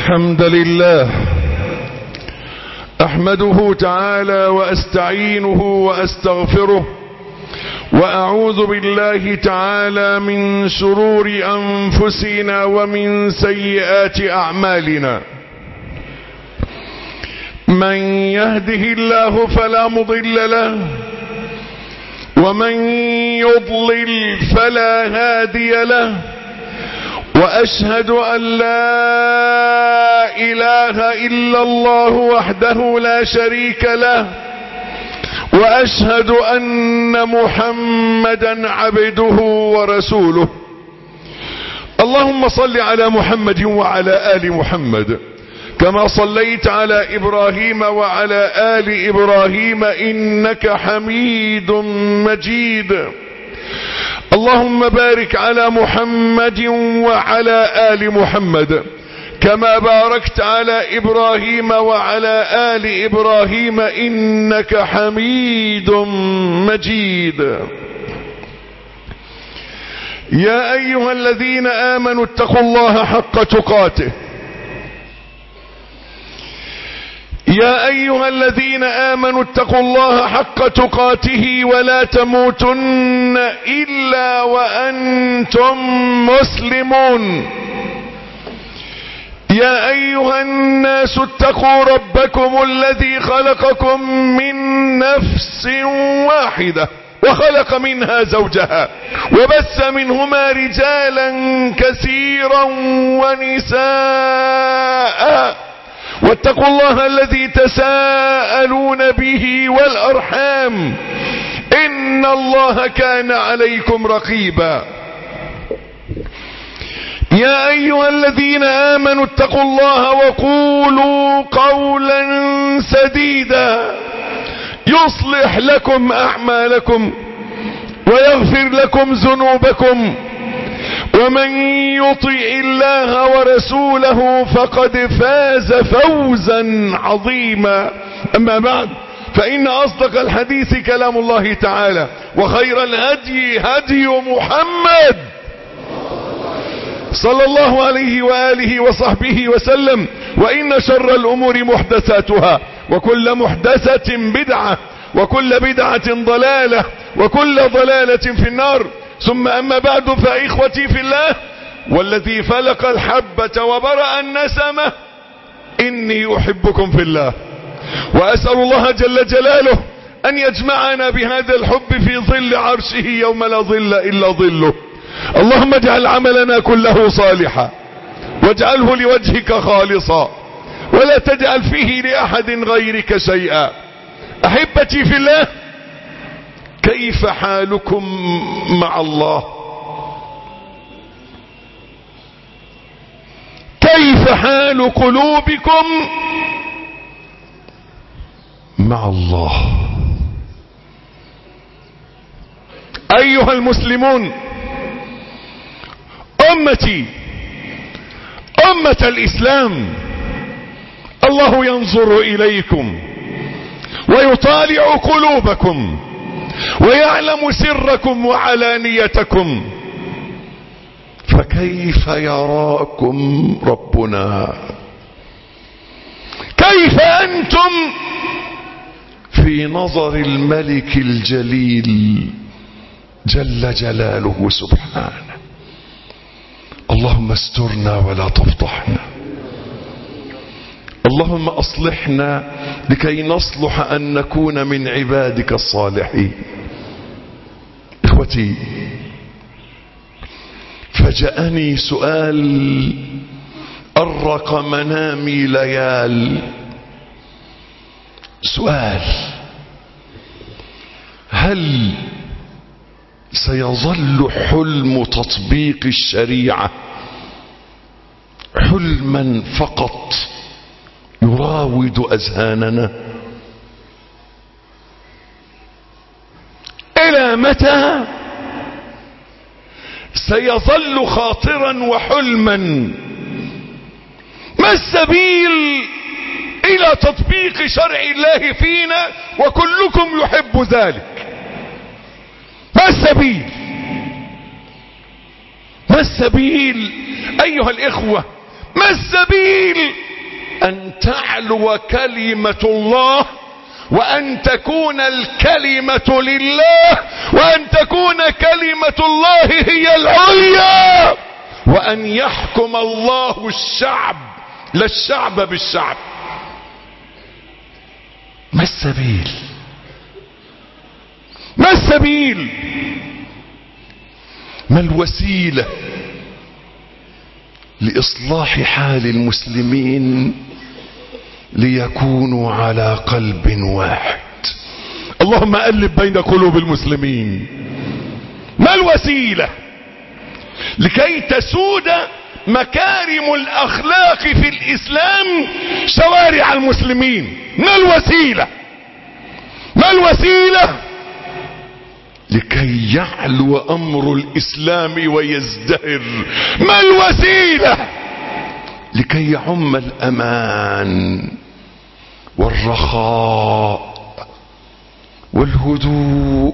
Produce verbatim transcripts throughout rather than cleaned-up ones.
الحمد لله أحمده تعالى وأستعينه وأستغفره وأعوذ بالله تعالى من شرور أنفسنا ومن سيئات أعمالنا. من يهده الله فلا مضل له ومن يضلل فلا هادي له، وأشهد أن لا إله إلا الله وحده لا شريك له، وأشهد أن محمدا عبده ورسوله. اللهم صل على محمد وعلى آل محمد كما صليت على إبراهيم وعلى آل إبراهيم إنك حميد مجيد. اللهم بارك على محمد وعلى آل محمد كما باركت على إبراهيم وعلى آل إبراهيم إنك حميد مجيد. يا أيها الذين آمنوا اتقوا الله حق تقاته يا أيها الذين آمنوا اتقوا الله حق تقاته ولا تموتن إلا وأنتم مسلمون. يا أيها الناس اتقوا ربكم الذي خلقكم من نفس واحدة وخلق منها زوجها وبث منهما رجالا كثيرا ونساء، واتقوا الله الذي تساءلون به والأرحام إن الله كان عليكم رقيبا. يا أيها الذين آمنوا اتقوا الله وقولوا قولا سديدا يصلح لكم أعمالكم ويغفر لكم ذنوبكم، ومن يطع الله ورسوله فقد فاز فوزا عظيما. أما بعد، فإن أصدق الحديث كلام الله تعالى، وخير الهدي هدي محمد صلى الله عليه وآله وصحبه وسلم، وإن شر الأمور محدثاتها، وكل محدثة بدعة، وكل بدعة ضلالة، وكل ضلالة في النار. ثم أما بعد، فإخوتي في الله والذي فلق الحبة وبرأ النسمة إني أحبكم في الله، وأسأل الله جل جلاله أن يجمعنا بهذا الحب في ظل عرشه يوم لا ظل إلا ظله. اللهم اجعل عملنا كله صالحا واجعله لوجهك خالصا ولا تجعل فيه لأحد غيرك شيئا. أحبتي في الله، كيف حالكم مع الله؟ كيف حال قلوبكم مع الله؟ أيها المسلمون، أمتي أمة الإسلام، الله ينظر إليكم ويطالع قلوبكم ويعلم سركم وعلانيتكم، فكيف يراكم ربنا؟ كيف أنتم في نظر الملك الجليل جل جلاله سبحانه؟ اللهم استرنا ولا تفضحنا، اللهم أصلحنا لكي نصلح أن نكون من عبادك الصالحين. إخوتي، فجأني سؤال أرق منامي ليال. سؤال: هل سيظل حلم تطبيق الشريعة حلما فقط يراود أذهاننا؟ إلى متى سيظل خاطرا وحلما؟ ما السبيل إلى تطبيق شرع الله فينا وكلكم يحب ذلك؟ ما السبيل؟ ما السبيل أيها الإخوة؟ ما السبيل أن تعلو كلمة الله، وأن تكون الكلمة لله، وأن تكون كلمة الله هي العليا، وأن يحكم الله الشعب لا الشعب بالشعب. ما السبيل؟ ما السبيل؟ ما الوسيلة لإصلاح حال المسلمين ليكونوا على قلب واحد؟ اللهم ألف بين قلوب المسلمين. ما الوسيلة لكي تسود مكارم الأخلاق في الإسلام شوارع المسلمين؟ ما الوسيلة؟ ما الوسيلة لكي يعلو أمر الإسلام ويزدهر؟ ما الوسيلة لكي يعم الأمان والرخاء والهدوء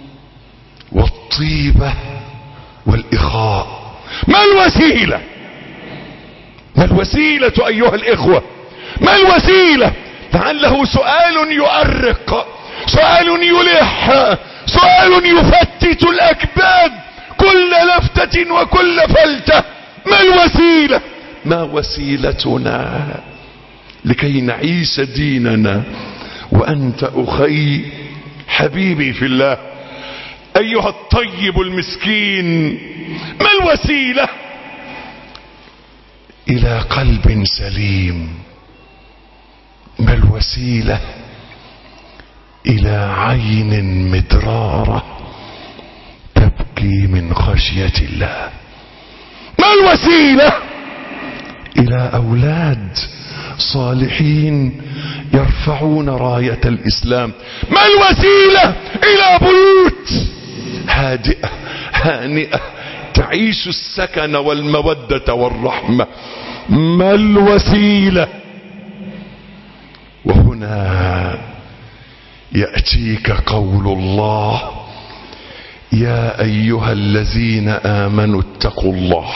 والطيبة والإخاء؟ ما الوسيلة؟ ما الوسيلة أيها الإخوة؟ ما الوسيلة؟ لعله سؤال يؤرق، سؤال يلح، سؤال يفتت الأكباد كل لفتة وكل فلتة. ما الوسيلة؟ ما وسيلتنا لكي نعيش ديننا؟ وأنت أخي حبيبي في الله أيها الطيب المسكين، ما الوسيلة إلى قلب سليم؟ ما الوسيلة إلى عين مدرارة تبكي من خشية الله؟ ما الوسيلة إلى أولاد صالحين يرفعون راية الإسلام؟ ما الوسيلة إلى بيوت هادئة هانئة تعيش السكن والمودة والرحمة؟ ما الوسيلة؟ وهنا يأتيك قول الله: يا أيها الذين آمنوا اتقوا الله.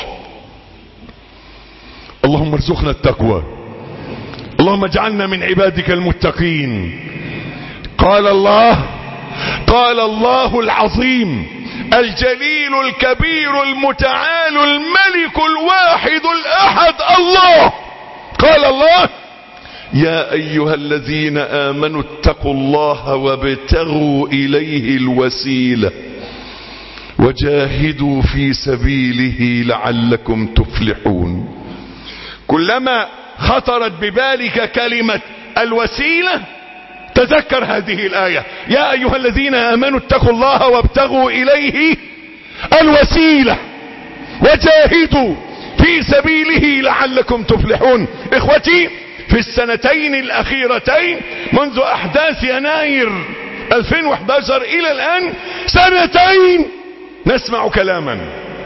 اللهم ارزقنا التقوى، اللهم اجعلنا من عبادك المتقين. قال الله قال الله العظيم الجليل الكبير المتعال الملك الواحد الأحد الله، قال الله: يا أيها الذين آمنوا اتقوا الله وابتغوا إليه الوسيلة وجاهدوا في سبيله لعلكم تفلحون. كلما خطرت ببالك كلمة الوسيلة تذكر هذه الآية: يا أيها الذين آمنوا اتقوا الله وابتغوا إليه الوسيلة وجاهدوا في سبيله لعلكم تفلحون. إخوتي، في السنتين الأخيرتين منذ أحداث يناير ألفين وأحد عشر إلى الآن سنتين نسمع كلاما،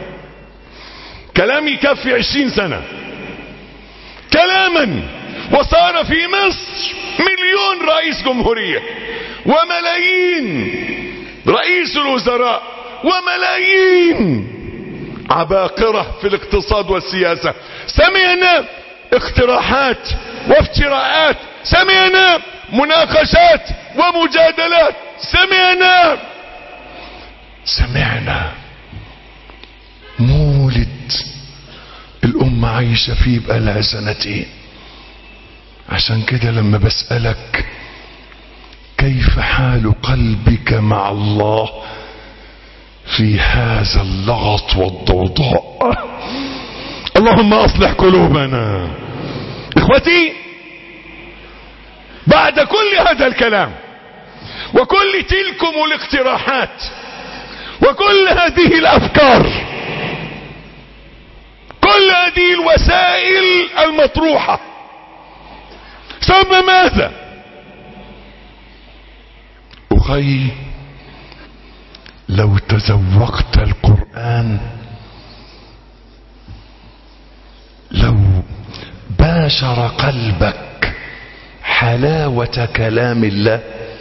كلام يكفي عشرين سنة، كلاما. وصار في مصر مليون رئيس جمهورية وملايين رئيس الوزراء وملايين عباقرة في الاقتصاد والسياسة. سمعنا اقتراحات وافتراءات، سمعنا مناقشات ومجادلات، سمعنا سمعنا مولد الأمة عايشة فيه بقالها سنتين. عشان كده لما بسألك كيف حال قلبك مع الله في هذا اللغط والضوضاء، اللهم اصلح قلوبنا. اخوتي، بعد كل هذا الكلام وكل تلكم الاقتراحات وكل هذه الافكار، كل هذه الوسائل المطروحة، ثم ماذا؟ أخي، لو تذوقت القرآن، لو باشر قلبك حلاوة كلام الله،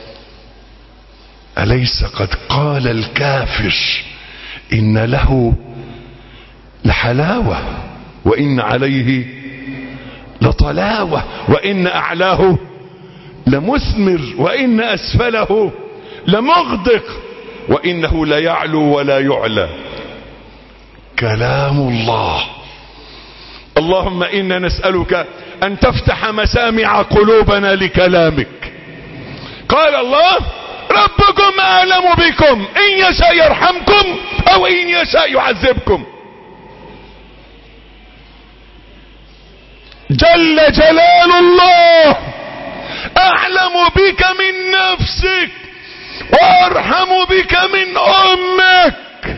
أليس قد قال الكافر إن له لحلاوة وإن عليه لطلاوة وإن أعلاه لمثمر وإن أسفله لمغدق وإنه ليعلو ولا يعلى. كلام الله. اللهم إنا نسألك أن تفتح مسامع قلوبنا لكلامك. قال الله ربكم أعلم بكم إن يشاء يرحمكم أو إن يشاء يعذبكم. جل جلال الله أعلم بك من نفسك وأرحم بك من أمك.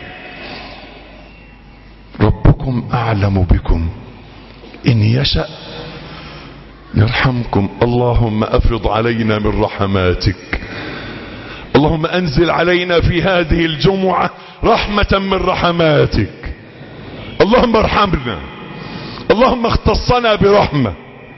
ربكم أعلم بكم إن يشاء يرحمكم. اللهم أفرض علينا من رحماتك. اللهم أنزل علينا في هذه الجمعة رحمة من رحماتك. اللهم ارحمنا. اللهم اختصنا برحمة.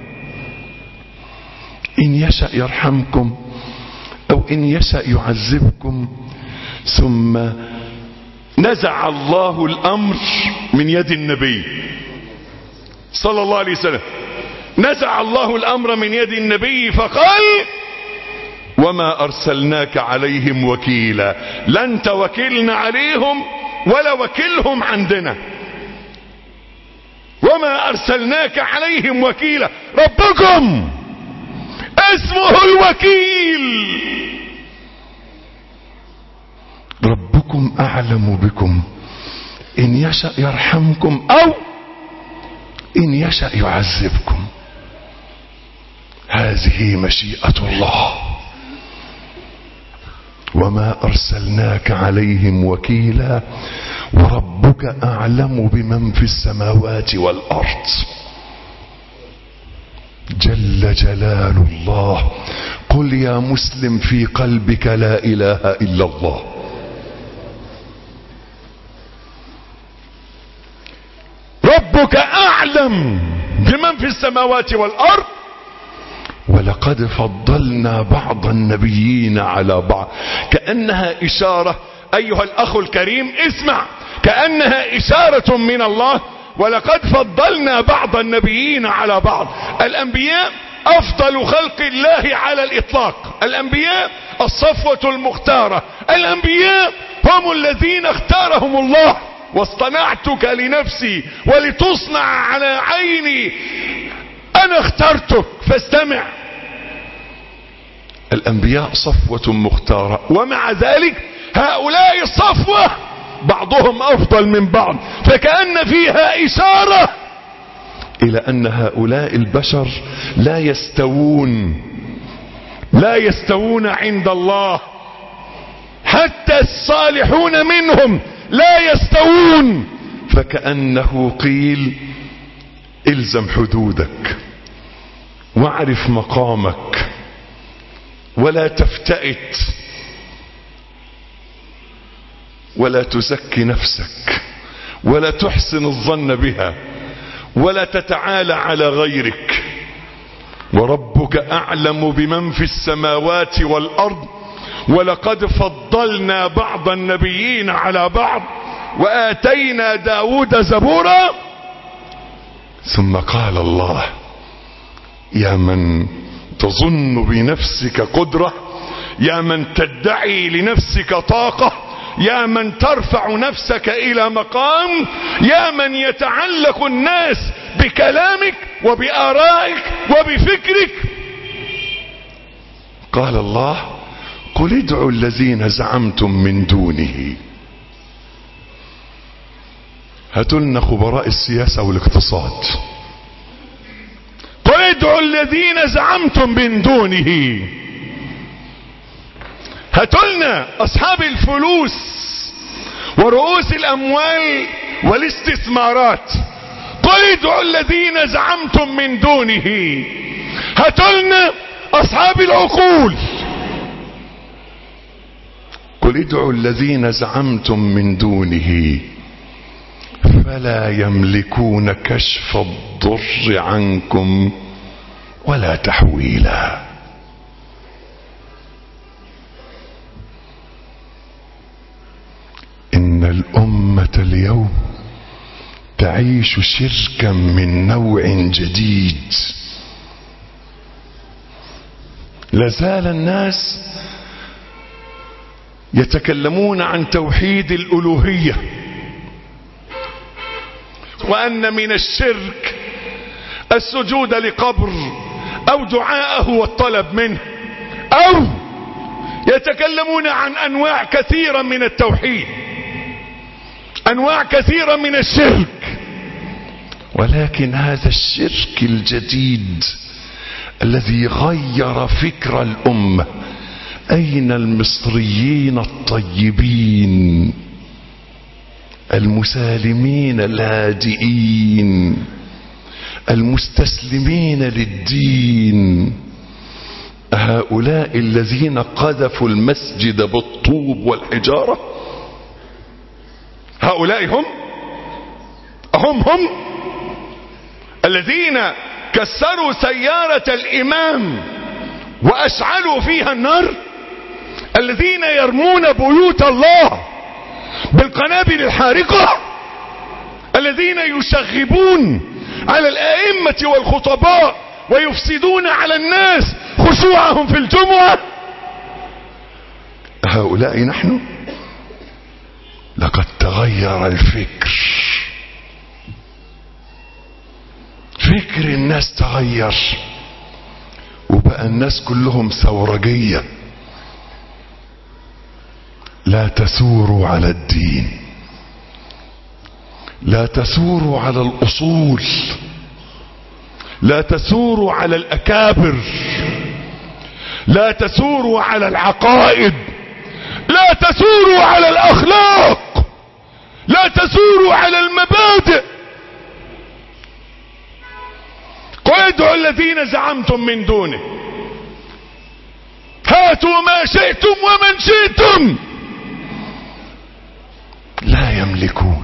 إن يشاء يرحمكم أو إن يشاء يعذبكم. ثم نزع الله الأمر من يد النبي صلى الله عليه وسلم. نزع الله الأمر من يد النبي فقال وما أرسلناك عليهم وكيلا. لا أنت وكلنا عليهم ولا وكلهم عندنا. وما أرسلناك عليهم وكيلا. ربكم اسمه الوكيل. ربكم أعلم بكم إن يشاء يرحمكم أو إن يشاء يعذبكم. هذه مشيئة الله. وما أرسلناك عليهم وكيلا وربك أعلم بمن في السماوات والأرض. جل جلال الله. قل يا مسلم في قلبك لا إله إلا الله. ربك أعلم بمن في السماوات والأرض ولقد فضلنا بعض النبيين على بعض. كأنها إشارة أيها الأخ الكريم اسمع، كأنها إشارة من الله. ولقد فضلنا بعض النبيين على بعض. الأنبياء أفضل خلق الله على الإطلاق. الأنبياء الصفوة المختارة. الأنبياء هم الذين اختارهم الله. واصطنعتك لنفسي ولتصنع على عيني. أنا اخترتك فاستمع. الأنبياء صفوة مختارة ومع ذلك هؤلاء الصفوة بعضهم أفضل من بعض. فكأن فيها إشارة إلى أن هؤلاء البشر لا يستوون لا يستوون عند الله. حتى الصالحون منهم لا يستوون. فكأنه قيل الزم حدودك واعرف مقامك ولا تفتئت ولا تزكي نفسك ولا تحسن الظن بها ولا تتعالى على غيرك. وربك أعلم بمن في السماوات والأرض ولقد فضلنا بعض النبيين على بعض وآتينا داود زبورا. ثم قال الله يا من تظن بنفسك قدرة، يا من تدعي لنفسك طاقة، يا من ترفع نفسك إلى مقام، يا من يتعلق الناس بكلامك وبآرائك وبفكرك. قال الله قل ادعوا الذين زعمتم من دونه. هاتوا لنا خبراء السياسة والاقتصاد. قل ادعوا الذين زعمتم من دونه. هاتوا لنا أصحاب الفلوس ورؤوس الأموال والاستثمارات. قل ادعوا الذين زعمتم من دونه. هاتوا لنا أصحاب العقول. قل ادعوا الذين زعمتم من دونه فلا يملكون كشف الضر عنكم ولا تحويلا. إن الأمة اليوم تعيش شركا من نوع جديد. لازال الناس يتكلمون عن توحيد الألوهية، وأن من الشرك السجود لقبر أو دعاءه والطلب منه، أو يتكلمون عن أنواع كثيرة من التوحيد، أنواع كثيرة من الشرك. ولكن هذا الشرك الجديد الذي غير فكر الأمة، أين المصريين الطيبين المسالمين الهادئين المستسلمين للدين؟ هؤلاء الذين قذفوا المسجد بالطوب والحجارة، هؤلاء هم هم هم الذين كسروا سيارة الإمام وأشعلوا فيها النار، الذين يرمون بيوت الله بالقنابل الحارقة، الذين يشغبون على الآئمة والخطباء ويفسدون على الناس خشوعهم في الجمعة. هؤلاء نحن. لقد تغير الفكر، فكر الناس تغير، وبقى الناس كلهم ثورجية. لا تثوروا على الدين، لا تثوروا على الأصول، لا تثوروا على الأكابر، لا تثوروا على العقائد، لا تثوروا على الأخلاق، لا تثوروا على المبادئ. قل ادعوا الذين زعمتم من دونه، هاتوا ما شئتم ومن شئتم، لا يملكون،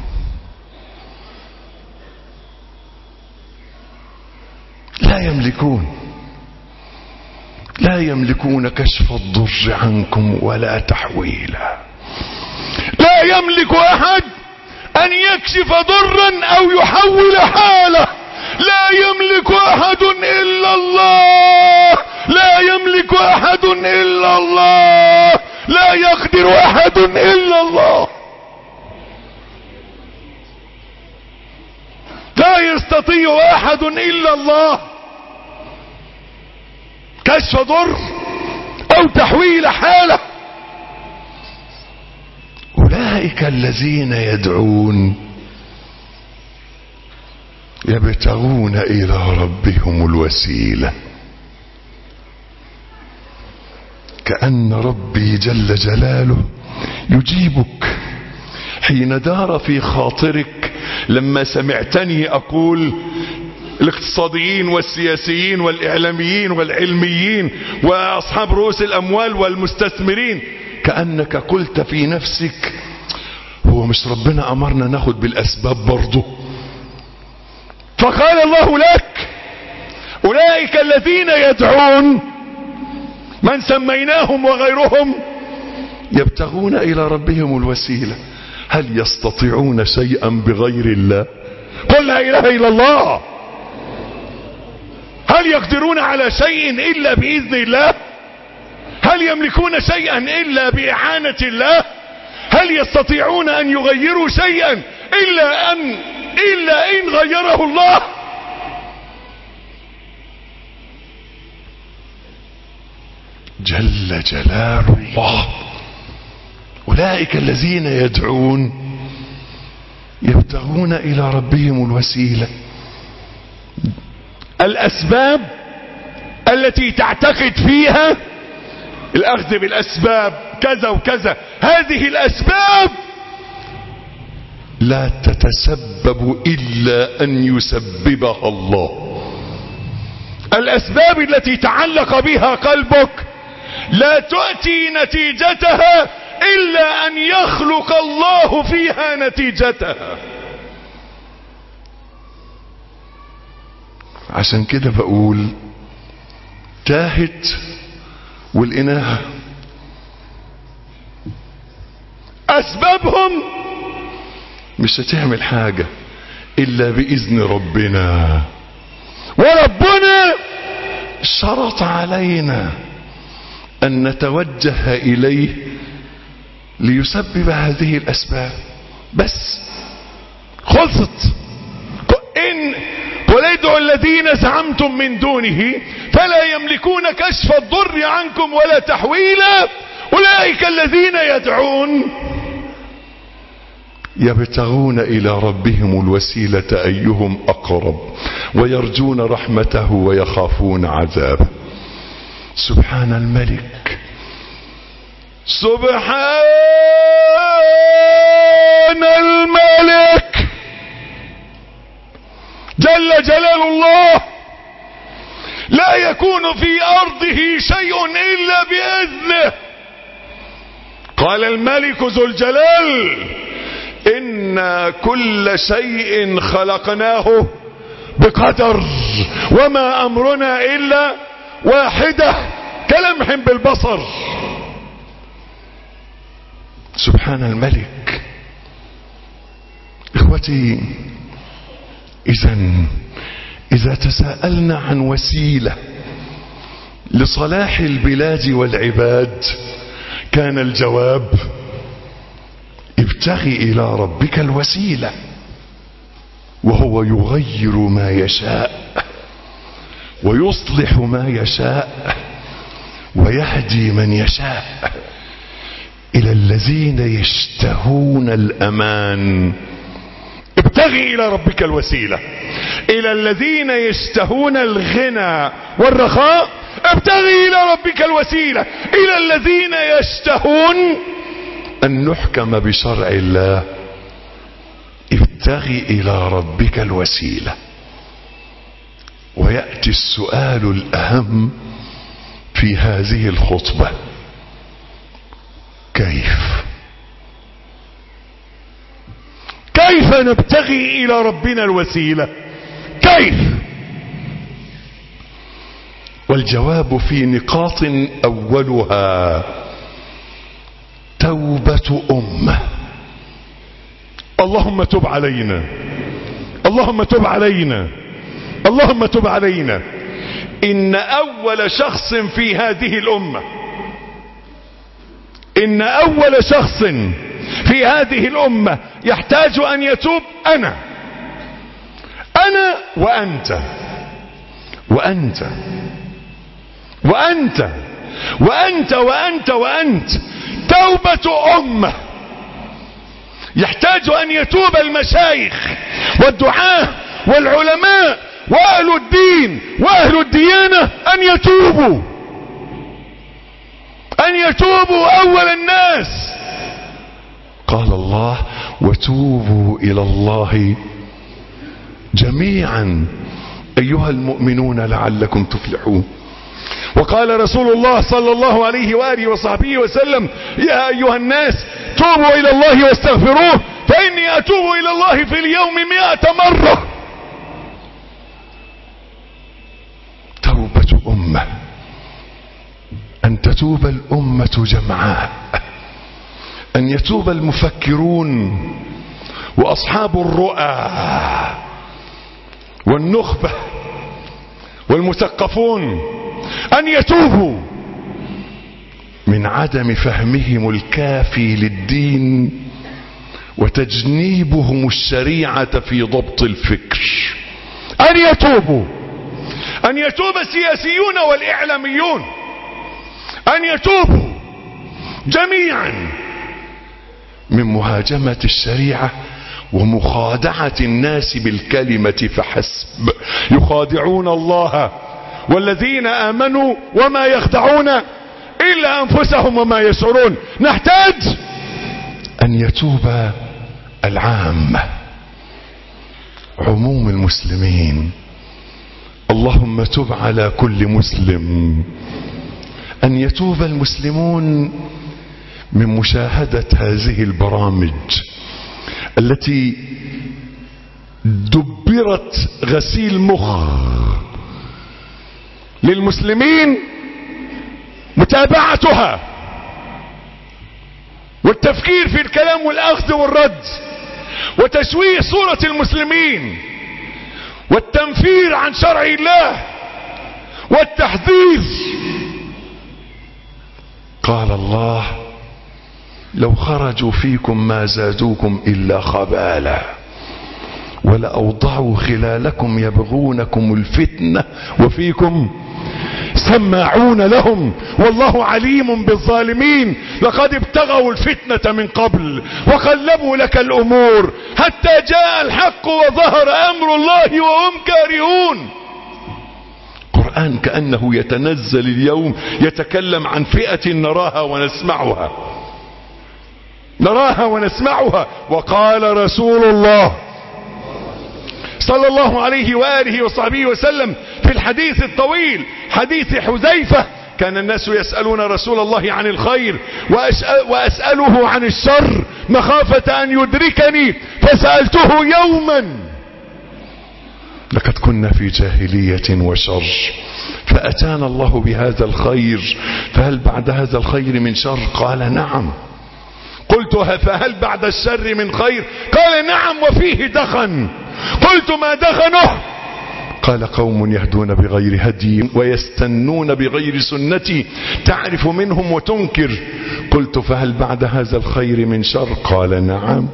لا يملكون لا يملكون كشف الضر عنكم ولا تحويلا. لا يملك أحد أن يكشف ضرا أو يحول حاله. لا يملك أحد إلا الله، لا يملك أحد إلا الله، لا يقدر أحد إلا الله. لا يستطيع أحد إلا الله كشف ضر أو تحويل حالة. أولئك الذين يدعون يبتغون إلى ربهم الوسيلة، كأن ربي جل جلاله يجيبك حين دار في خاطرك لما سمعتني أقول الاقتصاديين والسياسيين والإعلاميين والعلميين وأصحاب رؤوس الأموال والمستثمرين، كأنك قلت في نفسك هو مش ربنا أمرنا ناخد بالأسباب برضه؟ فقال الله لك أولئك الذين يدعون من سميناهم وغيرهم يبتغون إلى ربهم الوسيلة. هل يستطيعون شيئا بغير الله؟ قل لا إله إلا الله. هل يقدرون على شيء إلا بإذن الله؟ هل يملكون شيئا إلا بإعانة الله؟ هل يستطيعون أن يغيروا شيئا إلا أن إلا إن غيره الله؟ جل جلال الله. أولئك الذين يدعون يبتغون إلى ربهم الوسيلة. الأسباب التي تعتقد فيها الأخذ بالأسباب كذا وكذا، هذه الأسباب لا تتسبب إلا أن يسببها الله. الأسباب التي تعلق بها قلبك لا تؤتي نتيجتها إلا أن يخلق الله فيها نتيجتها. عشان كده بقول تاهت والإناهة أسبابهم مش هتعمل حاجة الا باذن ربنا، وربنا شرط علينا ان نتوجه اليه ليسبب هذه الاسباب. بس خلصت. ان قل ادعوا الذين زعمتم من دونه فلا يملكون كشف الضر عنكم ولا تحويلا اولئك الذين يدعون يبتغون الى ربهم الوسيلة ايهم اقرب ويرجون رحمته ويخافون عذابه. سبحان الملك، سبحان الملك جل جلال الله، لا يكون في ارضه شيء الا باذنه. قال الملك ذو الجلال إن كل شيء خلقناه بقدر وما أمرنا إلا واحدة كلمح بالبصر. سبحان الملك. إخوتي، إذن إذا تساءلنا عن وسيلة لصلاح البلاد والعباد كان الجواب ابتغي الى ربك الوسيلة، وهو يغير ما يشاء ويصلح ما يشاء ويهدي من يشاء الى الذين يشتهون الامان. ابتغي الى ربك الوسيلة الى الذين يشتهون الغنى والرخاء. ابتغي الى ربك الوسيلة الى الذين يشتهون ان نحكم بشرع الله. ابتغي الى ربك الوسيلة. ويأتي السؤال الاهم في هذه الخطبة: كيف كيف نبتغي الى ربنا الوسيلة؟ كيف؟ والجواب في نقاط اولها توبة امة. اللهم تب علينا، اللهم تب علينا، اللهم تب علينا. ان اول شخص في هذه الامة ان اول شخص في هذه الامة يحتاج ان يتوب انا انا وانت وانت وانت وانت وانت وانت توبة امة. يحتاج ان يتوب المشايخ والدعاة والعلماء واهل الدين واهل الديانة ان يتوبوا ان يتوبوا اول الناس. قال الله: وتوبوا الى الله جميعا ايها المؤمنون لعلكم تفلحون. وقال رسول الله صلى الله عليه وآله وصحبه وسلم: يا أيها الناس توبوا إلى الله واستغفروه فإني أتوب إلى الله في اليوم مئة مرة. توبة أمة، أن تتوب الأمة جمعاء، أن يتوب المفكرون وأصحاب الرؤى والنخبة والمثقفون، أن يتوبوا من عدم فهمهم الكافي للدين وتجنيبهم الشريعة في ضبط الفكر. أن يتوبوا أن يتوب السياسيون والإعلاميون، أن يتوبوا جميعا من مهاجمة الشريعة ومخادعة الناس بالكلمة فحسب. يخادعون الله والذين آمنوا وما يخدعون إلا أنفسهم وما يشعرون. نحتاج أن يتوب العامة، عموم المسلمين. اللهم تب على كل مسلم. أن يتوب المسلمون من مشاهدة هذه البرامج التي دبرت غسيل مخ للمسلمين، متابعتها والتفكير في الكلام والأخذ والرد وتشويه صورة المسلمين والتنفير عن شرع الله والتحذير. قال الله: لو خرجوا فيكم ما زادوكم إلا خبالا ولأوضعوا خلالكم يبغونكم الفتنة وفيكم سماعون لهم والله عليم بالظالمين. لقد ابتغوا الفتنة من قبل وقلبوا لك الأمور حتى جاء الحق وظهر أمر الله وهم كارهون. القرآن كأنه يتنزل اليوم يتكلم عن فئة نراها ونسمعها نراها ونسمعها. وقال رسول الله صلى الله عليه وآله وصحبه وسلم في الحديث الطويل حديث حذيفة: كان الناس يسألون رسول الله عن الخير وأسأله عن الشر مخافة أن يدركني فسألته يوما لقد كنا في جاهلية وشر فأتانا الله بهذا الخير فهل بعد هذا الخير من شر؟ قال: نعم. قلت: فهل بعد الشر من خير؟ قال: نعم وفيه دخن. قلت: ما دخنه؟ قال: قوم يهدون بغير هدي ويستنون بغير سنتي تعرف منهم وتنكر. قلت: فهل بعد هذا الخير من شر؟ قال: نعم.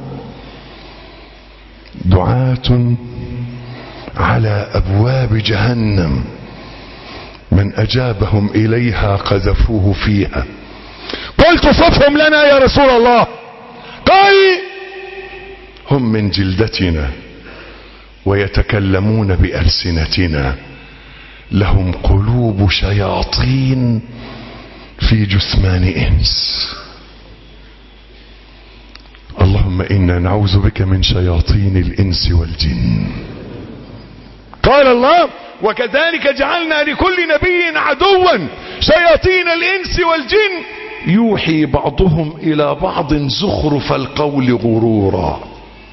دعاة على أبواب جهنم من أجابهم إليها قذفوه فيها. قلت: صفهم لنا يا رسول الله. قال: هم من جلدتنا ويتكلمون بألسنتنا لهم قلوب شياطين في جثمان إنس. اللهم إنا نعوذ بك من شياطين الإنس والجن. قال الله: وكذلك جعلنا لكل نبي عدوا شياطين الإنس والجن يوحي بعضهم إلى بعض زخرف القول غرورا.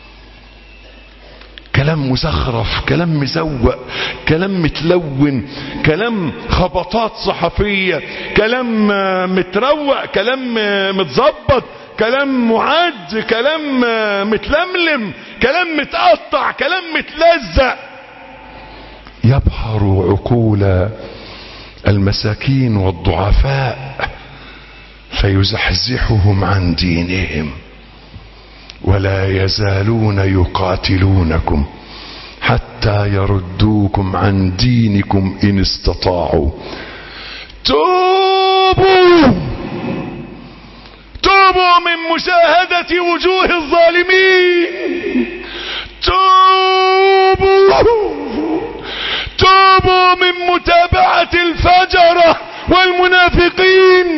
كلام مزخرف، كلام مزوق، كلام متلون، كلام خبطات صحفية، كلام متروق، كلام متظبط، كلام معد، كلام متلملم، كلام متقطع، كلام متلزق يبحر عقول المساكين والضعفاء فيزحزحهم عن دينهم. ولا يزالون يقاتلونكم حتى يردوكم عن دينكم إن استطاعوا. توبوا توبوا من مشاهدة وجوه الظالمين. توبوا توبوا من متابعة الفجرة والمنافقين.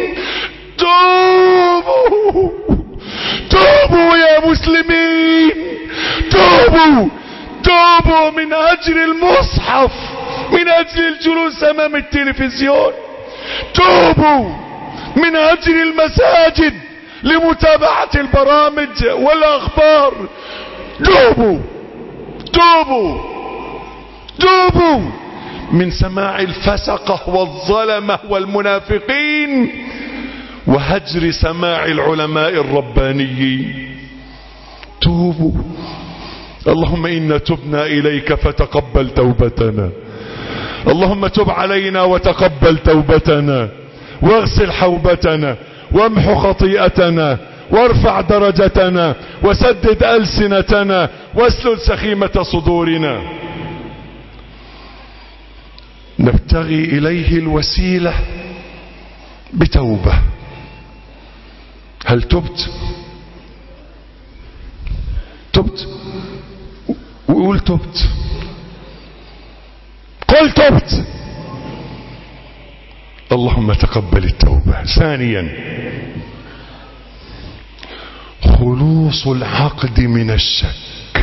توبوا توبوا يا مسلمين. توبوا توبوا من أجل المصحف، من أجل الجلوس أمام التلفزيون. توبوا من أجل المساجد لمتابعة البرامج والأخبار. توبوا توبوا توبوا من سماع الفسقة والظلمة والمنافقين وهجر سماع العلماء الربانيين. توبوا. اللهم إنا تبنا إليك فتقبل توبتنا. اللهم تب علينا وتقبل توبتنا واغسل حوبتنا وامح خطيئتنا وارفع درجتنا وسدد ألسنتنا واسلل سخيمة صدورنا. نبتغي إليه الوسيلة بتوبة. هل تبت؟ تبت وقول تبت. قل تبت. اللهم تقبل التوبة. ثانيا خلوص العقد من الشك.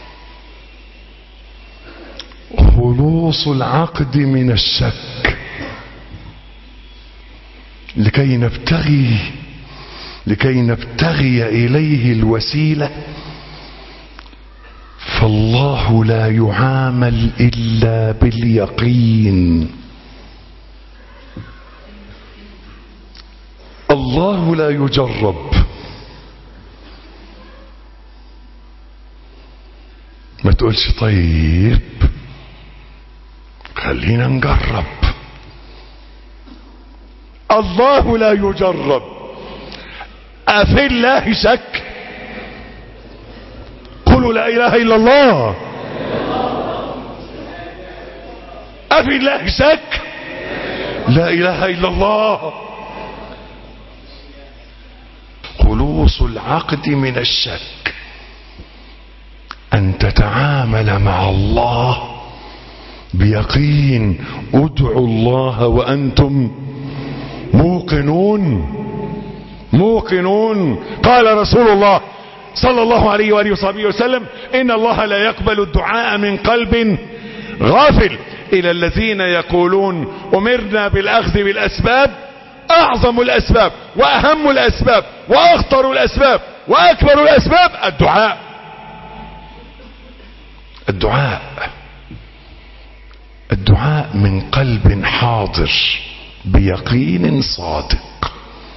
خلوص العقد من الشك لكي نبتغي لكي نبتغي إليه الوسيلة. فالله لا يعامل إلا باليقين. الله لا يجرب. تقولش طيب خلينا نجرب. الله لا يجرب. أفي الله شك؟ قولوا لا إله إلا الله. أفي الله شك؟ لا إله إلا الله. خلوص العقد من الشك أن تتعامل مع الله بيقين. ادعوا الله وأنتم موقنون موقنون. قال رسول الله صلى الله عليه وآله وصحبه وسلم: إن الله لا يقبل الدعاء من قلب غافل. إلى الذين يقولون أمرنا بالأخذ بالأسباب، أعظم الأسباب وأهم الأسباب وأخطر الأسباب وأكبر الأسباب الدعاء. الدعاء الدعاء من قلب حاضر بيقين صادق.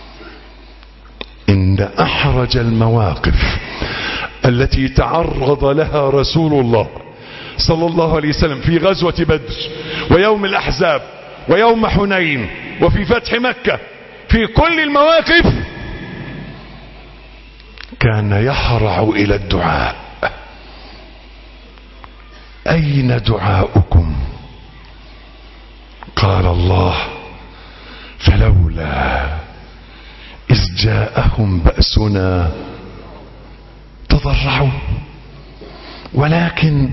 إن أحرج المواقف التي تعرض لها رسول الله صلى الله عليه وسلم في غزوة بدر ويوم الأحزاب ويوم حنين وفي فتح مكة، في كل المواقف كان يهرع إلى الدعاء. أين دعاؤكم؟ قال الله: فلولا إذ جاءهم بأسنا تضرعوا ولكن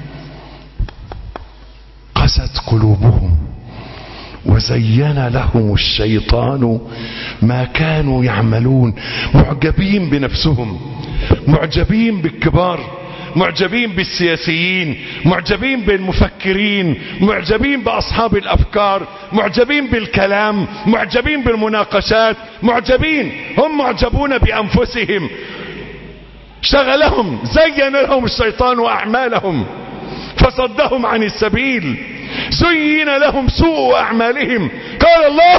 قست قلوبهم وزين لهم الشيطان ما كانوا يعملون. معجبين بنفسهم، معجبين بالكبار، معجبين بالسياسيين، معجبين بالمفكرين، معجبين بأصحاب الأفكار، معجبين بالكلام، معجبين بالمناقشات، معجبين. هم معجبون بأنفسهم. شغلهم، زين لهم الشيطان أعمالهم فصدهم عن السبيل، زين لهم سوء أعمالهم. قال الله: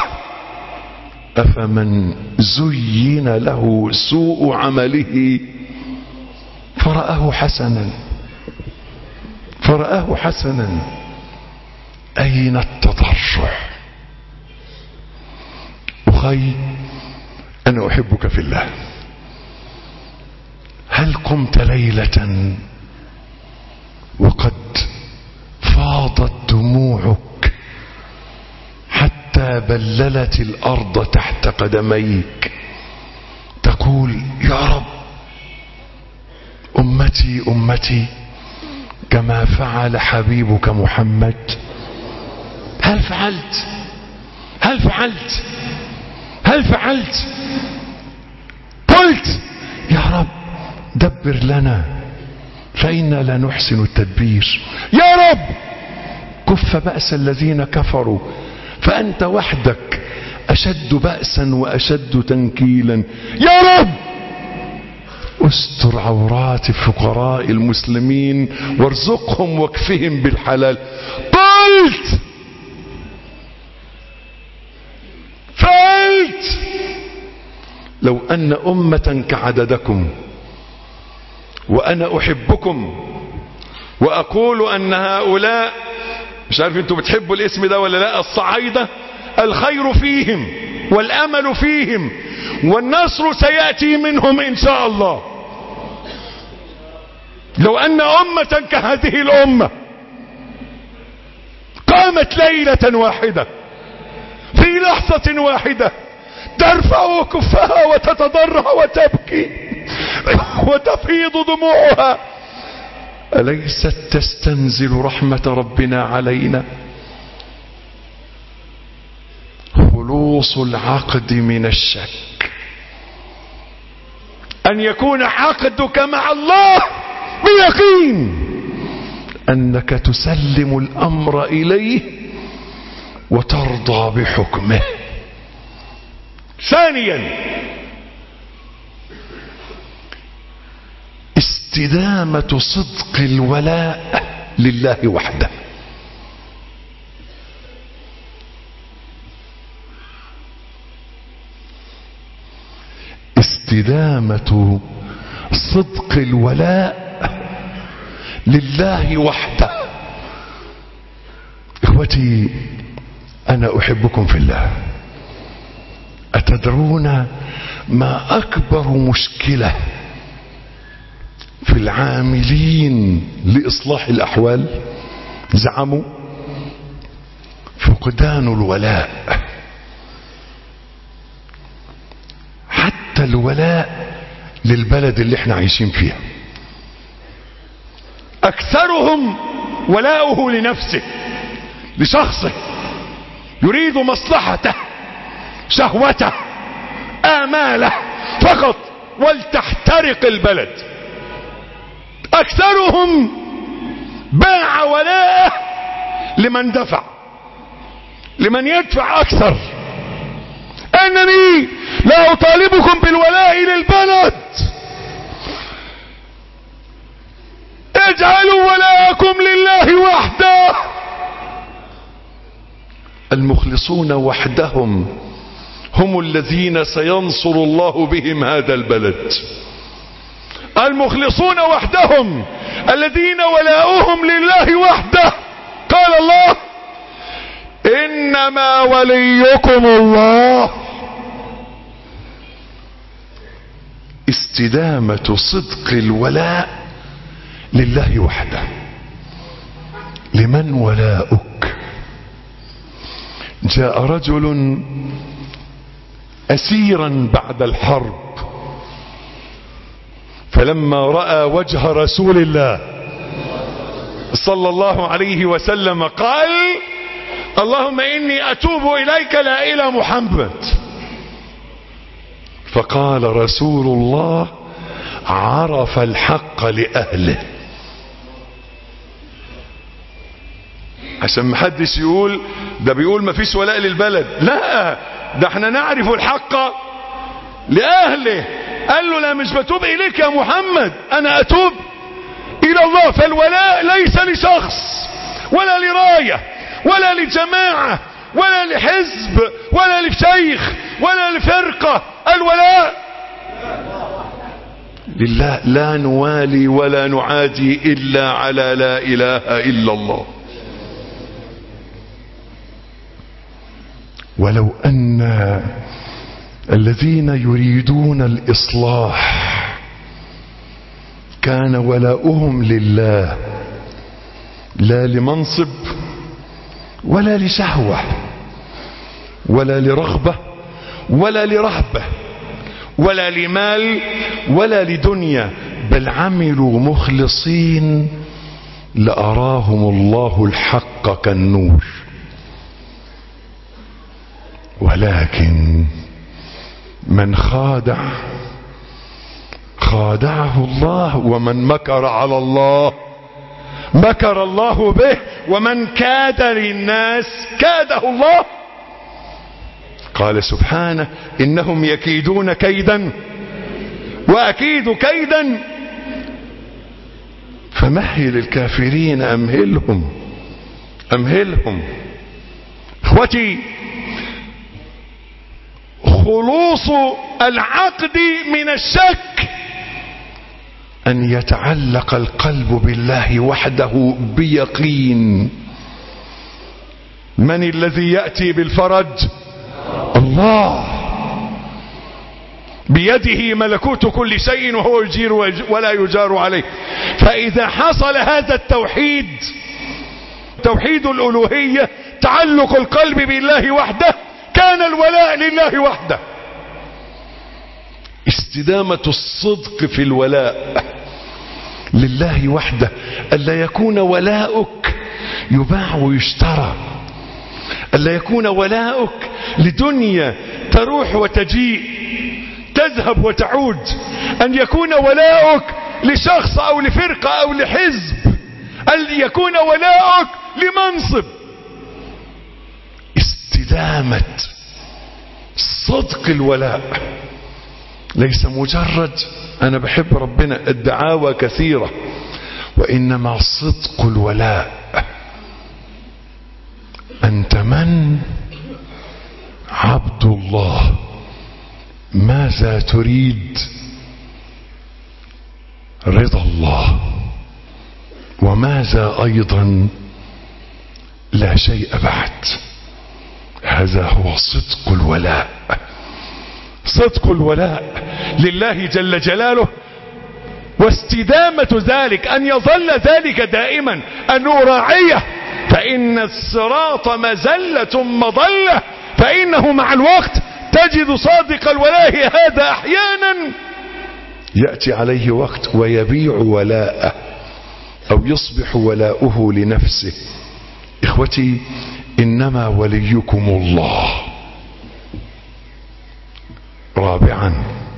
أفمن زين له سوء عمله فرآه حسنا فرآه حسنا أين التضرع؟ أخي، أنا أحبك في الله. هل قمت ليلة وقد فاضت دموعك حتى بللت الأرض تحت قدميك تقول: يا رب، أمتي أمتي كما فعل حبيبك محمد؟ هل فعلت هل فعلت هل فعلت قلت: يا رب دبر لنا فإنا لا نحسن التدبير. يا رب كف بأس الذين كفروا فأنت وحدك أشد بأسا وأشد تنكيلا. يا رب استر عورات فقراء المسلمين وارزقهم واكفهم بالحلال. قلت فعلت. لو أن أمة كعددكم وأنا أحبكم وأقول أن هؤلاء، مش عارف انتوا بتحبوا الاسم ده ولا لا، الصعايدة الخير فيهم والأمل فيهم والنصر سيأتي منهم إن شاء الله. لو أن أمة كهذه الأمة قامت ليلة واحدة في لحظة واحدة ترفع كفها وتتضرع وتبكي وتفيض دموعها، أليست تستنزل رحمة ربنا علينا؟ خلوص العقد من الشك، أن يكون عقدك مع الله بيقين أنك تسلم الأمر إليه وترضى بحكمه. ثانيا، استدامة صدق الولاء لله وحده. استدامة صدق الولاء لله وحده. اخوتي انا احبكم في الله. اتدرون ما اكبر مشكلة في العاملين لاصلاح الاحوال؟ زعموا فقدان الولاء. حتى الولاء للبلد اللي احنا عايشين فيها. اكثرهم ولاؤه لنفسه، لشخصه، يريد مصلحته، شهوته، آماله فقط، ولتحترق البلد. اكثرهم باع ولاءه لمن دفع، لمن يدفع اكثر. انني لا اطالبكم بالولاء للبلد، اجعلوا ولاءكم لله وحده. المخلصون وحدهم هم الذين سينصر الله بهم هذا البلد. المخلصون وحدهم الذين ولاؤهم لله وحده. قال الله: انما وليكم الله. استدامة صدق الولاء لله وحده. لمن ولاؤك؟ جاء رجل أسيرا بعد الحرب، فلما رأى وجه رسول الله صلى الله عليه وسلم قال: اللهم إني أتوب إليك لا إلى محمد. فقال رسول الله: عرف الحق لأهله. عشان محدش يقول ده بيقول ما فيش ولاء للبلد. لا، ده احنا نعرف الحق لأهله. قال له: لا، مش بتوب إليك يا محمد، أنا أتوب إلى الله. فالولاء ليس لشخص ولا لراية ولا لجماعة ولا لحزب ولا لشيخ ولا لفرقة. الولاء لله. لا نوالي ولا نعادي إلا على لا إله إلا الله. ولو أن الذين يريدون الإصلاح كان ولاؤهم لله، لا لمنصب ولا لشهوة ولا لرغبة ولا لرهبة ولا لمال ولا لدنيا، بل عملوا مخلصين، لأراهم الله الحق كالنور. ولكن من خادع خادعه الله، ومن مكر على الله مكر الله به، ومن كاد للناس كاده الله. قال سبحانه: إنهم يكيدون كيدا وأكيد كيدا فمهل الكافرين أمهلهم أمهلهم. اخوتي، خلوص العقد من الشك أن يتعلق القلب بالله وحده بيقين. من الذي يأتي بالفرج؟ الله. بيده ملكوت كل شيء وهو يجير ولا يجار عليه. فإذا حصل هذا التوحيد، توحيد الألوهية، تعلق القلب بالله وحده، كان الولاء لله وحده. استدامة الصدق في الولاء لله وحده، ألا يكون ولاؤك يباع ويشترى، ألا يكون ولاؤك لدنيا تروح وتجيء، تذهب وتعود، أن يكون ولاؤك لشخص أو لفرقة أو لحزب، أن يكون ولاؤك لمنصب. استدامة صدق الولاء ليس مجرد أنا بحب ربنا، الدعاوى كثيرة، وإنما صدق الولاء. أنت من؟ عبد الله. ماذا تريد؟ رضا الله وماذا أيضا؟ لا شيء بعد. هذا هو صدق الولاء. صدق الولاء لله جل جلاله، واستدامة ذلك، أن يظل ذلك دائما، أن أراعيه، فإن الصراط مزلة مضلة، فإنه مع الوقت تجد صادق الولاء هذا أحيانا يأتي عليه وقت ويبيع ولاءه أو يصبح ولاؤه لنفسه. إخوتي، إنما وليكم الله. رابعا،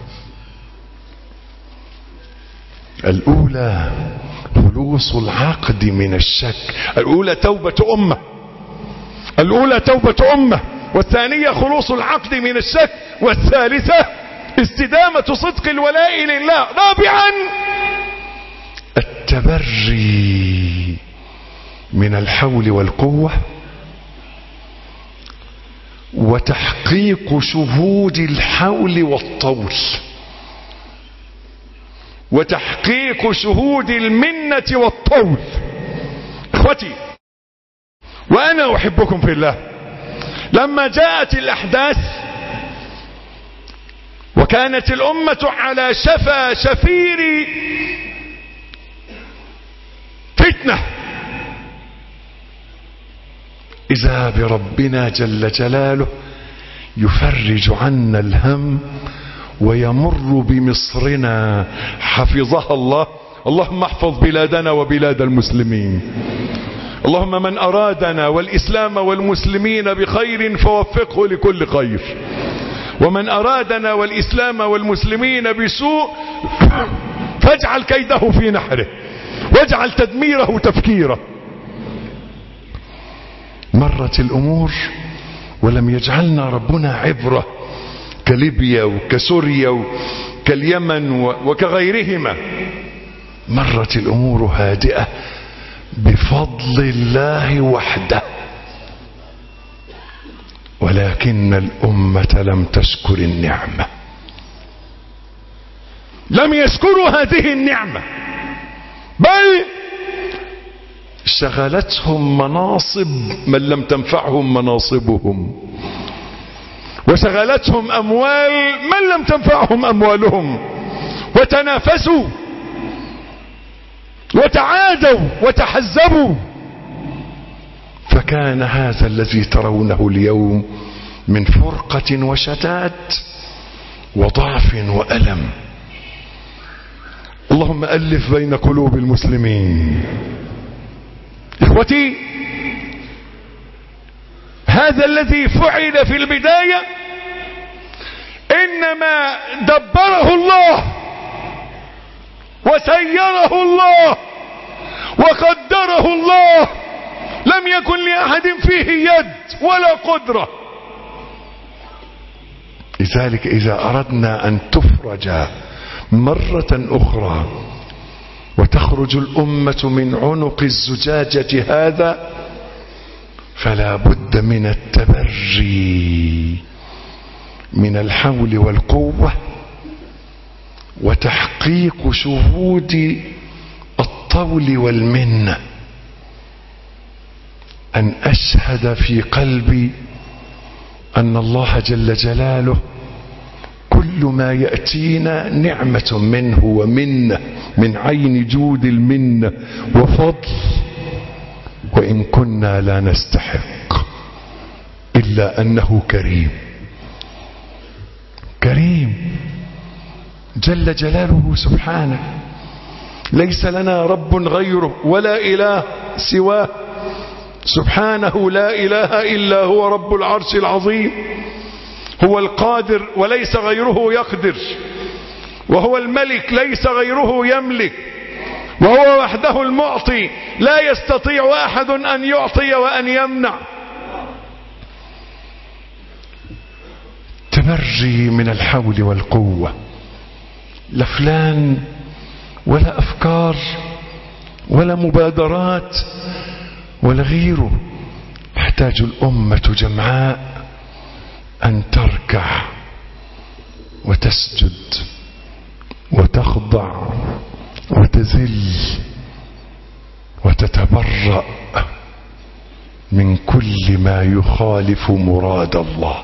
الأولى خلوص العقد من الشك. الأولى توبة أمة، الأولى توبة أمة، والثانية خلوص العقد من الشك، والثالثة استدامة صدق الولاء لله. رابعا، التبري من الحول والقوة، وتحقيق شهود الحول والطول، وتحقيق شهود المنة والطول. اخوتي، وانا احبكم في الله، لما جاءت الاحداث وكانت الامة على شفا شفير فتنة، إذا بربنا جل جلاله يفرج عنا الهم ويمر بمصرنا حفظها الله. اللهم احفظ بلادنا وبلاد المسلمين. اللهم من أرادنا والإسلام والمسلمين بخير فوفقه لكل خير، ومن أرادنا والإسلام والمسلمين بسوء فاجعل كيده في نحره، واجعل تدميره تفكيره. مرت الأمور ولم يجعلنا ربنا عبرة كليبيا وكسوريا وكاليمن وكغيرهما. مرت الأمور هادئة بفضل الله وحده، ولكن الأمة لم تشكر النعمة، لم يشكروا هذه النعمة، بل شغلتهم مناصب من لم تنفعهم مناصبهم، وشغلتهم أموال من لم تنفعهم أموالهم، وتنافسوا وتعادوا وتحزبوا، فكان هذا الذي ترونه اليوم من فرقة وشتات وضعف وألم. اللهم ألف بين قلوب المسلمين. إخوتي، هذا الذي فعل في البداية إنما دبره الله وسيره الله وقدره الله، لم يكن لأحد فيه يد ولا قدرة. لذلك إذا أردنا أن تفرج مرة أخرى وتخرج الأمة من عنق الزجاجة هذا، فلا بد من التبري من الحول والقوة، وتحقيق شهود الطول والمنة. أن أشهد في قلبي أن الله جل جلاله كل ما يأتينا نعمة منه ومنة، من عين جود المنة وفضل، وإن كنا لا نستحق، إلا أنه كريم كريم جل جلاله سبحانه. ليس لنا رب غيره ولا إله سواه سبحانه، لا إله إلا هو رب العرش العظيم. هو القادر وليس غيره يقدر، وهو الملك ليس غيره يملك، وهو وحده المعطي لا يستطيع أحد أن يعطي وأن يمنع. تبري من الحول والقوة، لا فلان ولا أفكار ولا مبادرات ولا غيره. تحتاج الأمة جمعاء أن تركع وتسجد وتخضع وتذل وتتبرأ من كل ما يخالف مراد الله.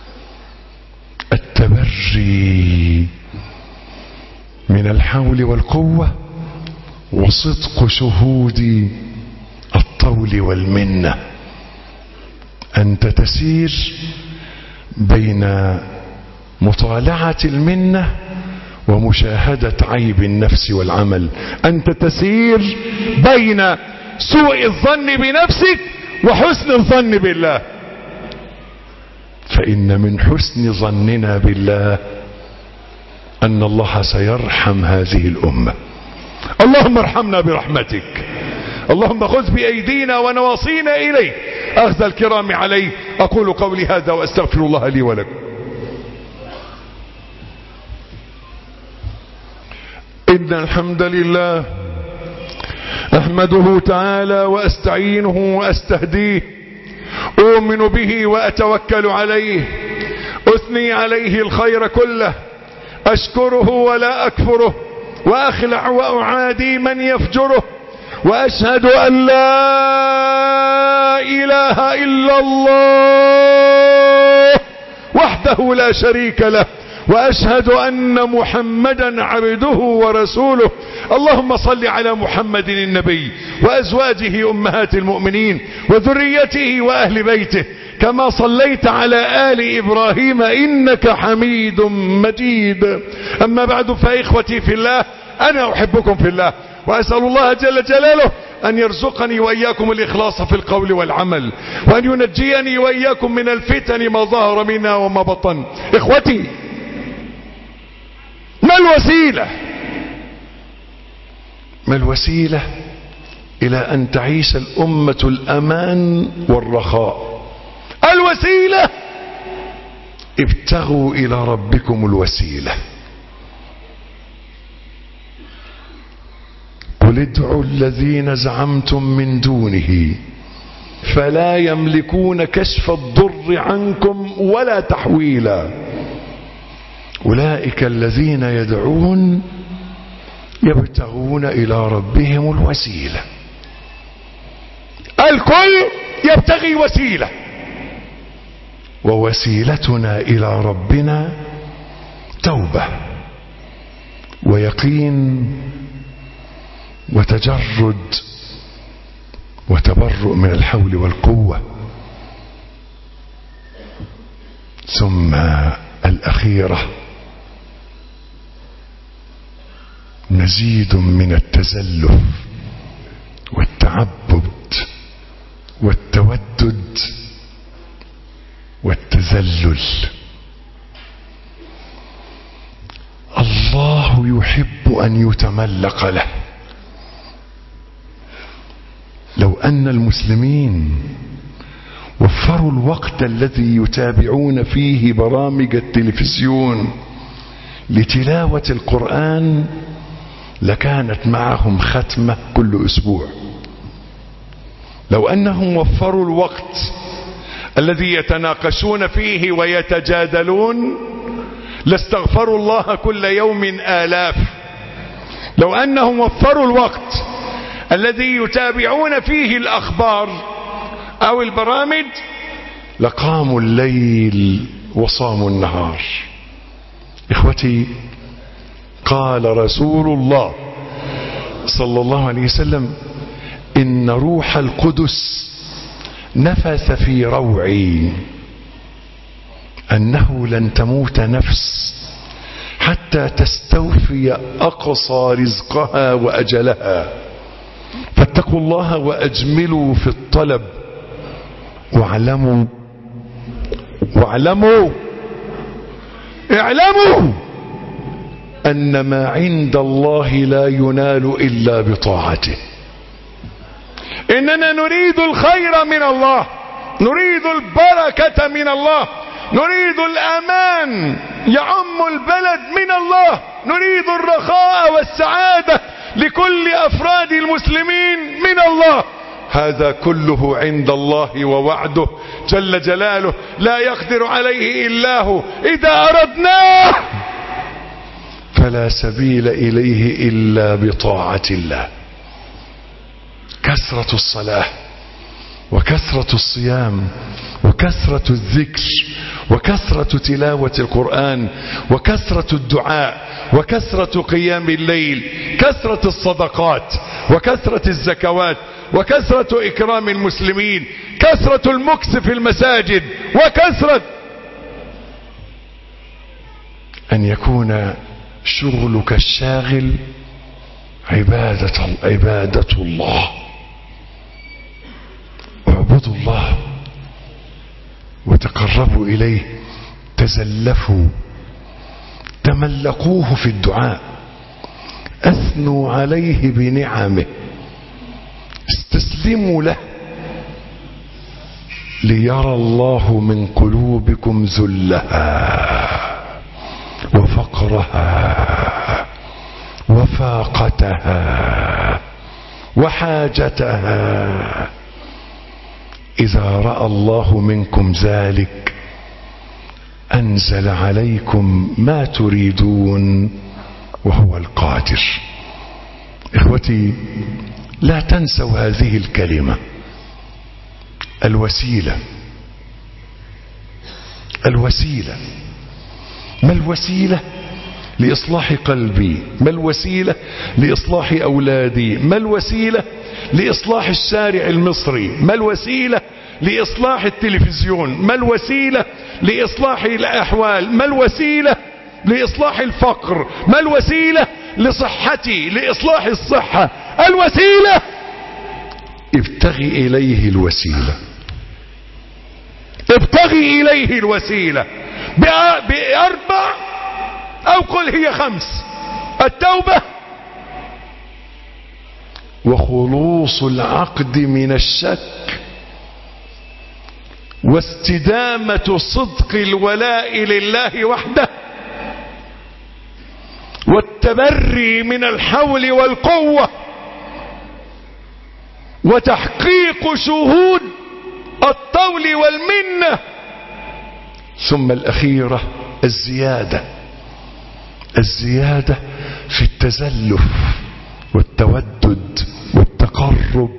التبري من الحول والقوة وصدق شهود الطول والمنة. أنت تسير بين مطالعة المنة ومشاهدة عيب النفس والعمل. أنت تسير بين سوء الظن بنفسك وحسن الظن بالله. فإن من حسن ظننا بالله أن الله سيرحم هذه الأمة. اللهم ارحمنا برحمتك. اللهم خذ بأيدينا ونواصينا إليك أخذ الكرام عليه. أقول قولي هذا وأستغفر الله لي ولكم. إن الحمد لله أحمده تعالى وأستعينه وأستهديه، أؤمن به وأتوكل عليه، أثني عليه الخير كله، أشكره ولا أكفره، وأخلع وأعادي من يفجره، وأشهد أن لا إله إلا الله وحده لا شريك له، وأشهد أن محمدا عبده ورسوله. اللهم صل على محمد النبي وأزواجه أمهات المؤمنين وذريته وأهل بيته كما صليت على آل إبراهيم إنك حميد مجيد. أما بعد، فإخوتي في الله، أنا أحبكم في الله، وأسأل الله جل جلاله أن يرزقني وإياكم الإخلاص في القول والعمل، وأن ينجيني وإياكم من الفتن ما ظهر منها وما بطن. إخوتي، ما الوسيلة ما الوسيلة إلى أن تعيش الأمة الأمان والرخاء؟ الوسيلة ابتغوا إلى ربكم الوسيلة. قل ادعوا الذين زعمتم من دونه فلا يملكون كشف الضر عنكم ولا تحويلا، أولئك الذين يدعون يبتغون إلى ربهم الوسيلة. الكل يبتغي وسيلة، ووسيلتنا إلى ربنا توبة ويقين وتجرد وتبرؤ من الحول والقوة. ثم الأخيرة مزيد من التزلف والتعبد والتودد والتذلل. الله يحب أن يتملق له. لو أن المسلمين وفروا الوقت الذي يتابعون فيه برامج التلفزيون لتلاوة القرآن لكانت معهم ختمة كل أسبوع. لو أنهم وفروا الوقت الذي يتناقشون فيه ويتجادلون لاستغفروا الله كل يوم آلاف. لو أنهم وفروا الوقت الذي يتابعون فيه الأخبار أو البرامج لقاموا الليل وصاموا النهار. إخوتي، قال رسول الله صلى الله عليه وسلم: إن روح القدس نفث في روعي أنه لن تموت نفس حتى تستوفي أقصى رزقها وأجلها، فاتقوا الله وأجملوا في الطلب، واعلموا واعلموا اعلموا أن ما عند الله لا ينال إلا بطاعته. إننا نريد الخير من الله، نريد البركة من الله، نريد الأمان يعم البلد من الله، نريد الرخاء والسعادة لكل أفراد المسلمين من الله. هذا كله عند الله، ووعده جل جلاله لا يقدر عليه إلا هو. إذا أردناه فلا سبيل إليه إلا بطاعة الله. كثرة الصلاة وكثرة الصيام وكثرة الذكر وكثرة تلاوة القرآن وكثرة الدعاء وكثرة قيام الليل، كثرة الصدقات وكثرة الزكوات وكثرة إكرام المسلمين، كثرة المكث في المساجد، وكثرة أن يكون شغلك الشاغل عبادة, عبادة الله. اعبدوا الله وتقربوا إليه، تزلفوا، تملقوه في الدعاء، أثنوا عليه بنعمه، استسلموا له، ليرى الله من قلوبكم ذلها وفقرها وفاقتها وحاجتها. إذا رأى الله منكم ذلك أنزل عليكم ما تريدون وهو القادر. إخوتي، لا تنسوا هذه الكلمة، الوسيلة. الوسيلة ما الوسيلة لإصلاح قلبي؟ ما الوسيلة لإصلاح أولادي؟ ما الوسيلة لإصلاح الشارع المصري؟ ما الوسيلة لإصلاح التلفزيون؟ ما الوسيلة لإصلاح الأحوال؟ ما الوسيلة لإصلاح الفقر؟ ما الوسيلة لصحتي، لإصلاح الصحة؟ الوسيلة ابتغي إليه الوسيلة، ابتغي إليه الوسيلة بأربع أو قل هي خمس: التوبة وخلوص العقد من الشك واستدامة صدق الولاء لله وحده والتبري من الحول والقوة وتحقيق شهود الطول والمنة. ثم الأخيرة الزيادة، الزيادة في التزلف والتودد والتقرب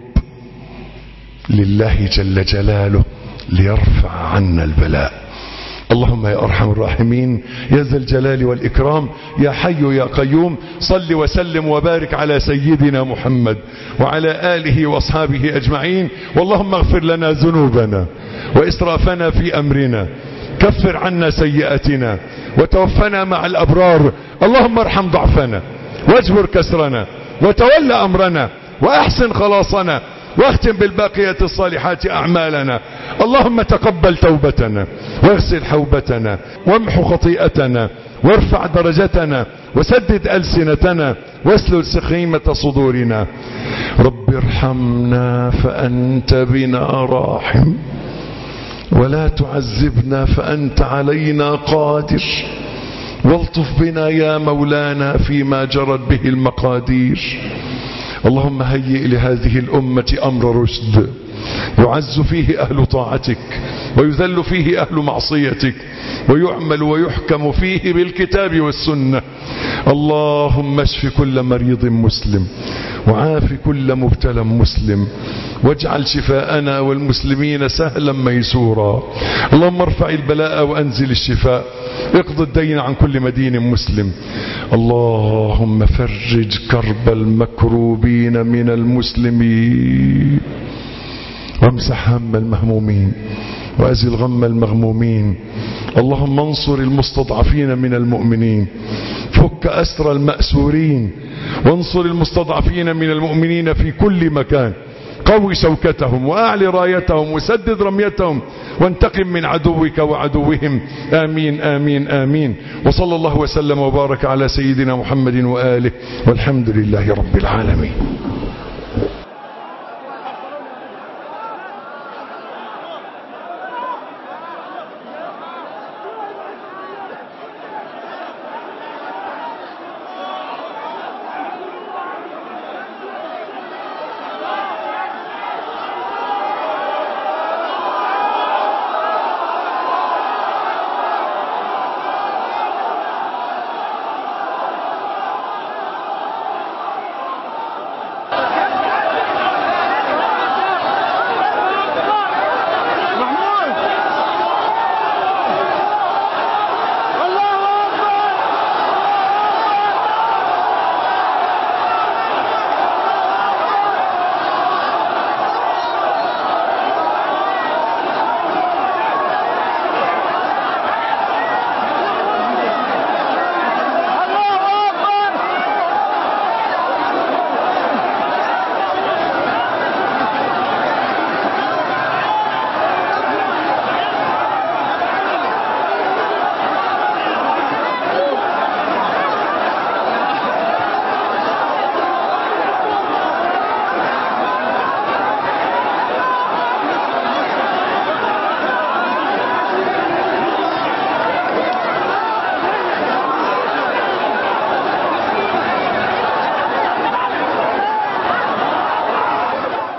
لله جل جلاله ليرفع عنا البلاء. اللهم يا أرحم الراحمين، يا ذا الجلال والإكرام، يا حي يا قيوم، صل وسلم وبارك على سيدنا محمد وعلى آله وأصحابه أجمعين. واللهم اغفر لنا ذنوبنا وإسرافنا في أمرنا، كفر عنا سيئاتنا وتوفنا مع الأبرار. اللهم ارحم ضعفنا واجبر كسرنا وتولى أمرنا وأحسن خلاصنا واختم بالباقيات الصالحات أعمالنا. اللهم تقبل توبتنا واغسل حوبتنا وامحو خطيئتنا وارفع درجتنا وسدد ألسنتنا واسلل سخيمة صدورنا. رب ارحمنا فأنت بنا راحم، ولا تعذبنا فأنت علينا قادر، والطف بنا يا مولانا فيما جرت به المقادير. اللهم هيئ لهذه الأمة أمر رشد يعز فيه أهل طاعتك ويذل فيه أهل معصيتك ويعمل ويحكم فيه بالكتاب والسنة. اللهم اشف كل مريض مسلم وعاف كل مبتلى مسلم، واجعل شفاءنا والمسلمين سهلا ميسورا. اللهم ارفع البلاء وأنزل الشفاء، اقض الدين عن كل مدين مسلم. اللهم فرج كرب المكروبين من المسلمين، وامسح هم المهمومين، وأزل غم المغمومين. اللهم انصر المستضعفين من المؤمنين، فك أسر المأسورين، وانصر المستضعفين من المؤمنين في كل مكان. قوي شوكتهم وأعلي رايتهم وسدد رميتهم وانتقم من عدوك وعدوهم. آمين آمين آمين. وصلى الله وسلم وبارك على سيدنا محمد وآله، والحمد لله رب العالمين.